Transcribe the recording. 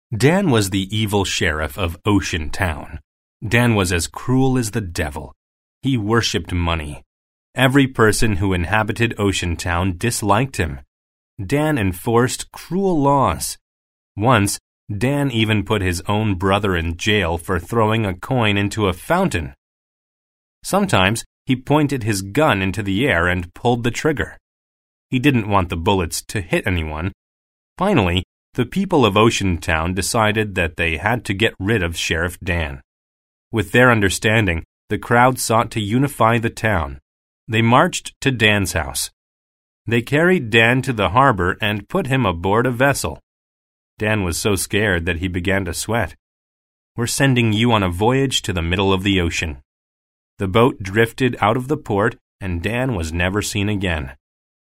Dan was the evil sheriff of Ocean Town. Dan was as cruel as the devil. He worshipped money. Every person who inhabited Ocean Town disliked him. Dan enforced cruel laws. Once, Dan even put his own brother in jail for throwing a coin into a fountain. Sometimes, he pointed his gun into the air and pulled the trigger. He didn't want the bullets to hit anyone. Finally, the people of Ocean Town decided that they had to get rid of Sheriff Dan. With their understanding, the crowd sought to unify the town. They marched to Dan's house. They carried Dan to the harbor and put him aboard a vessel. Dan was so scared that he began to sweat. "We're sending you on a voyage to the middle of the ocean." The boat drifted out of the port, and Dan was never seen again.